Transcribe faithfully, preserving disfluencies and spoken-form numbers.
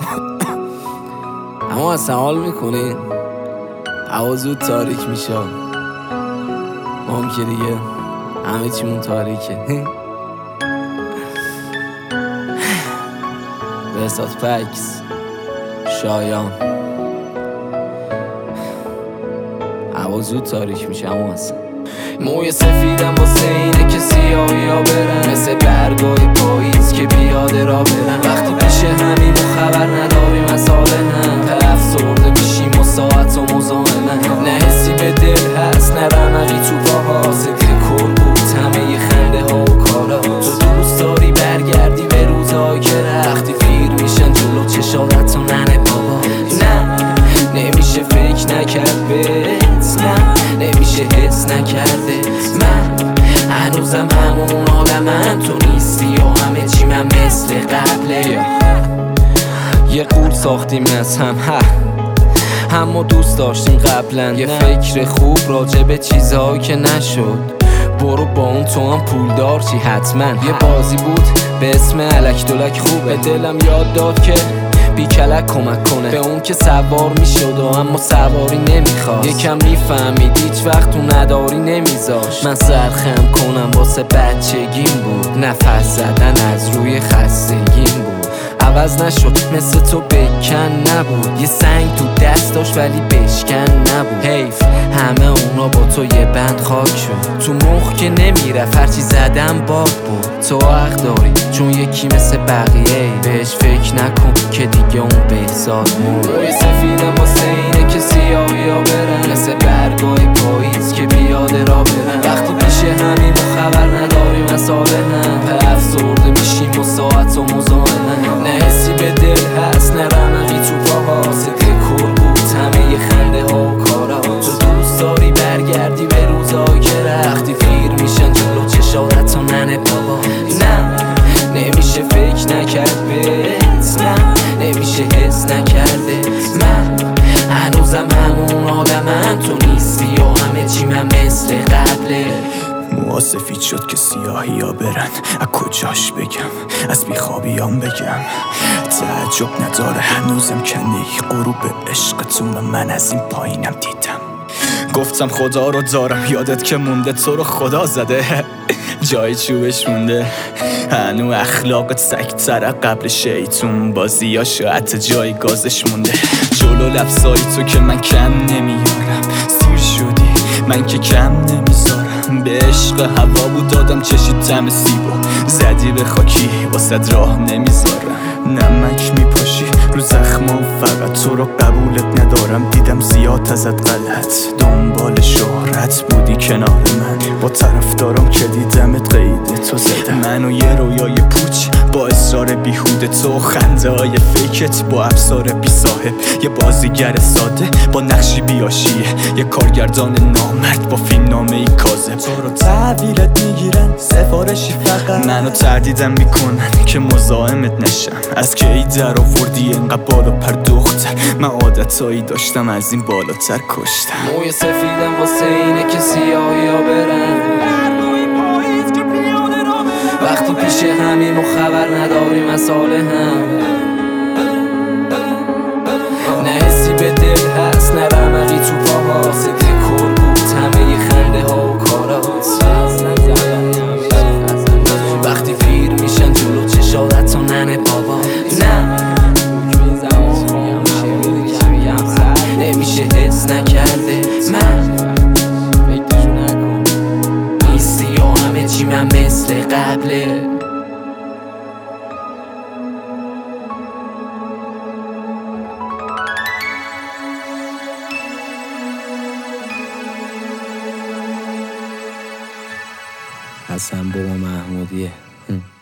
اما اصلا حال میکنین هوا زود تاریک میشه، ما هم که دیگه همه چیمون تاریکه. بسات پکس شایان هوا زود تاریک میشه. اما اصلا موی سفیدم واسه اینه که سیاهی ها برن، مثل برگای پاییز که بیاده را برن. وقتی پیشه همیم و خبر نداریم از حال هم، به افسرده میشیم و ساعت و مزاحمن. نه حسی به دل هست نه رمقی تو پاها، ذکر کل بود همه خنده ها و کارا. تو دوست داری برگردی به روزایی که رفتی، پیر میشن جلو چشارت و ننه بابا. نه نمیشه فکر نکرد بهت، نه نمیشه حس نکرده. من هنوزم همون آدمم، تو نیستی و همه چی من مثل قبله. یه قول ساختیم از هم ها، هم ما دوست داشتیم قبلا. یه فکر خوب راجع به چیزهایی که نشد، برو با اون تو هم پولدار چی حتما. یه بازی بود به اسم الک دولک خوبه، دلم یاد داد که بی کلک کمک کنه به اون که سوار میشد و اما سواری نمیخواست. یکم میفهمید هیچ وقت تو نداری نمیذاش من سرخم کنم، واسه بچگیم بود. نفس زدن از روی خستگیم بود، عوض نشد مثل تو بکن نبود. یه سنگ تو دست داشت ولی بشکن نبود. حیف همه اونا با تو یه بند خاک شد، تو مخ که نمیرفت هرچی زدم باد بود. تو حق داری چون یکی مثل بقیه، بهش فکر نکن که دیگه اون بهزاد مون. روی سفیدم واسه اینه که سیاهی ها برن، مثل برگای پاییز که بیاده را برن. وقتی پیشه همیم و خبر نداریم از حال هم، به افسرده میشیم و ساعت و مزاحمن. نه حسی به دل هست نه رمقی تو پاها، ذکر کل بود همه خنده ها و کارا. تو دوست داری برگردی به روزایی که رفتی، پیر میشن جلو چشارت و ننه بابا. نه نمیشه فکر نکرد بهت، نه نمیشه حس نکرده. من هنوزم همون آدمم، تو نیستی و همه چی من مثل قبله. موها سفید شد که سیاهی ها برن، از کجاش بگم از بیخوابیام بگم. تعجب نداره هنوزم کنی غروب عشقتون، من از این پایینم دیدم. گفتم خدا رو دارم یادت که مونده، تو رو خدا زده جای چوبش مونده. هنو اخلاقت سگتره قبل شیطون، بازیاشو حتی جای گازش مونده. جلو لفظایی تو که من کم نمیارم، سیر شدی من که کم نمیذارم. به عشق هوا بود دادم چشید تم سیبو، زدی به خاکی واسد راه نمیذارم. نمک میپاشی رو زخمام، فقط تو رو قبولت ندارم. دیدم زیاد ازت غلط، دنبال شهرت بودی کنار من. با طرفدارم که دیدمت قید تو زدم. منو یه رویای پوچ با اصرار بیهوده، تو خنده های فیکت با افسار بی صاحب. یه بازیگر ساده با نقشی بیاشیه، یه کارگردان نامرد با فیلم نامه ای کاذب. تو رو تحویلت میگیرن سفارشی فقط، منو تردیدم میکنن که مزاحمت نشم. از که ای در آوردی انقدر بالا پر دختر، من عادتایی داشتم از این بالاتر کشتم. موی سفیدم واسه اینه که سیاهی ها برن، وقتی پیشه همیم و خبر نداریم از حال هم. نه حسی به دل هست نه رمقی تو پاها، ذکر کل بود همه خنده ها و کارا. وقتی پیر میشن جلو چشارت و ننه بابا. نه نمیشه حس نکرده. من نیستی و همه چی من مثل قبله. حسن بابا محمودیه.